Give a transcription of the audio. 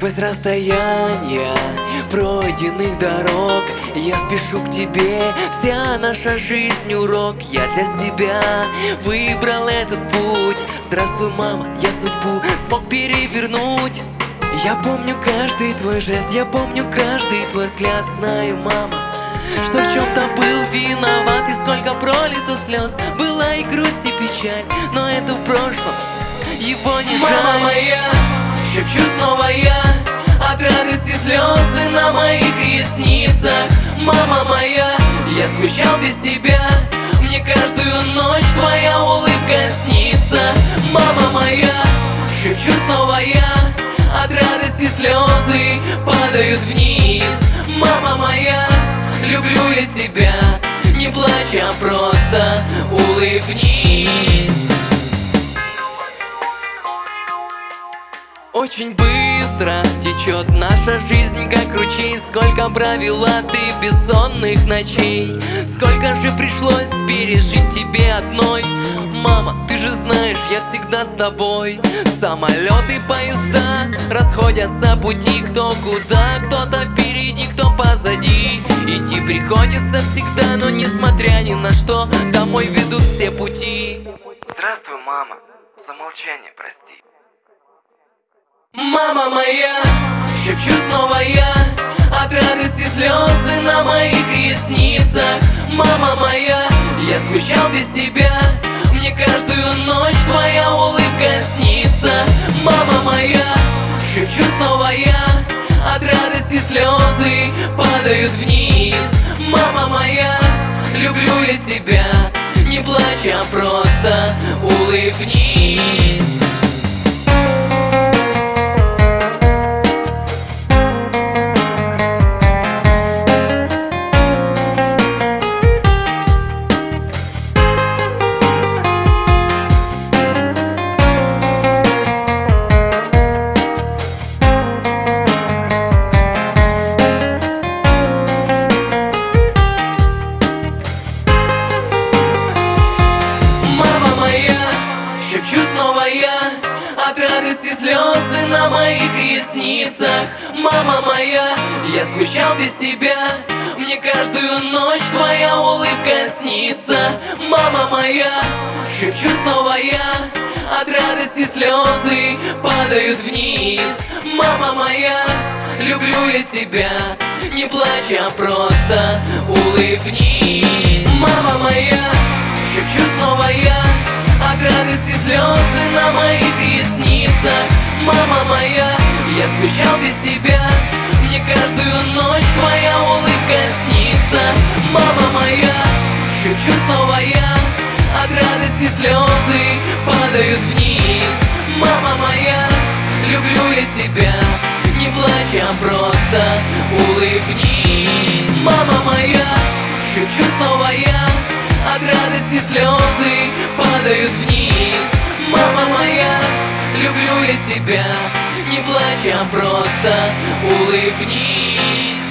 Сквозь расстояния пройденных дорог я спешу к тебе, вся наша жизнь урок. Я для себя выбрал этот путь. Здравствуй, мама, я судьбу смог перевернуть. Я помню каждый твой жест, я помню каждый твой взгляд. Знаю, мама, что в чем-то был виноват, и сколько пролито слез. Была и грусть, и печаль, но это в прошлом, его не жаль. Мама моя, шепчу снова я, от радости слезы на моих ресницах. Мама моя, я скучал без тебя, мне каждую ночь твоя улыбка снится. Мама моя, шепчу снова я, от радости слезы падают вниз. Мама моя, люблю я тебя, не плачь, а просто улыбнись. Очень быстро течет наша жизнь, как ручей. Сколько провела ты бессонных ночей, сколько же пришлось пережить тебе одной. Мама, ты же знаешь, я всегда с тобой. Самолеты, поезда расходятся пути, кто куда, кто-то впереди, кто позади. Идти приходится всегда, но несмотря ни на что, домой ведут все пути. Здравствуй, мама, за молчание прости. Мама моя, шепчу снова я, от радости слезы на моих ресницах. Мама моя, я скучал без тебя, мне каждую ночь твоя улыбка снится. Мама моя, шепчу снова я, от радости слезы падают вниз. Мама моя, люблю я тебя, не плачь, а просто улыбнись. Шепчу снова я, от радости слезы на моих ресницах. Мама моя, я скучал без тебя, мне каждую ночь твоя улыбка снится. Мама моя, шепчу снова я, от радости слезы падают вниз. Мама моя, люблю я тебя, не плачь, а просто улыбнись. Мама моя, шепчу снова я, от радости слезы на моих ресницах. Мама моя, я скучал без тебя, мне каждую ночь твоя улыбка снится. Мама моя, шепчу снова я, от радости слезы падают вниз. Мама моя, люблю я тебя, не плачь, а просто улыбнись. Мама моя, шепчу снова я, от радости слезы падают вниз. Мама моя, люблю я тебя, не плачь, а просто улыбнись.